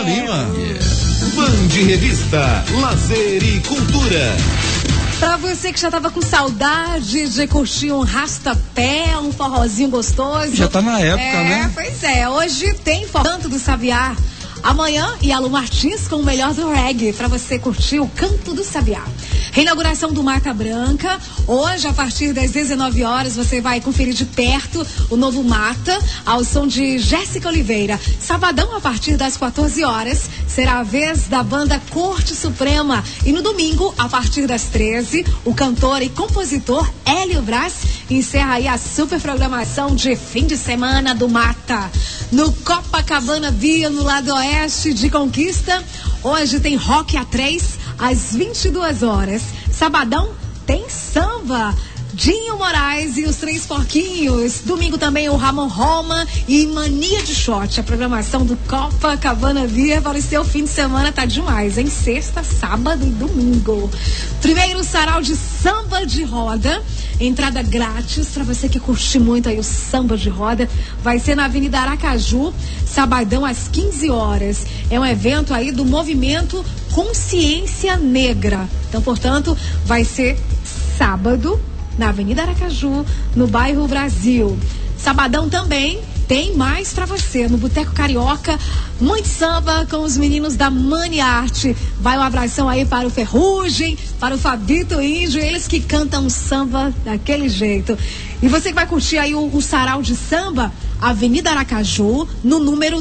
Lima. Band Revista, Lazer e Cultura. Pra você que já tava com saudade de curtir um rastapé, um forrozinho gostoso. Já tá na época, né? Pois é, hoje tem Canto do Sabiá. Amanhã, Yalu Martins com o melhor do reggae, pra você curtir o Canto do Sabiá. Reinauguração do Mata Branca. Hoje, a partir das 19 horas, você vai conferir de perto o novo Mata, ao som de Jéssica Oliveira. Sabadão, a partir das 14 horas, será a vez da banda Corte Suprema. E no domingo, a partir das 13, o cantor e compositor Hélio Brás encerra aí a super programação de fim de semana do Mata. No Copacabana Via, no lado oeste de Conquista, hoje tem Rock A3 às 22 horas. Sabadão tem samba. Dinho Moraes e os Três Porquinhos. Domingo também o Ramon Roma e Mania de Shot. A programação do Copacabana Via para o seu fim de semana tá demais, hein? Sexta, sábado e domingo. Primeiro sarau de samba de roda. Entrada grátis para você que curte muito aí o samba de roda. Vai ser na Avenida Aracaju, sabadão às 15 horas. É um evento aí do movimento Consciência Negra. Então, portanto, vai ser sábado na Avenida Aracaju, no bairro Brasil. Sabadão também tem mais pra você, no Boteco Carioca, muito samba com os meninos da Mani Arte. Vai um abração aí para o Ferrugem, para o Fabito Índio, eles que cantam samba daquele jeito. E você que vai curtir aí o sarau de samba, Avenida Aracaju, no número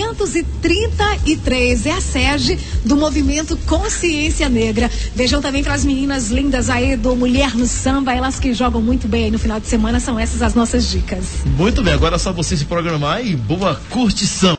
233, é a sede do movimento Consciência Negra. Beijão também para as meninas lindas aí do Mulher no Samba, elas que jogam muito bem aí no final de semana, são essas as nossas dicas. Muito bem, agora é só você se programar e boa curtição.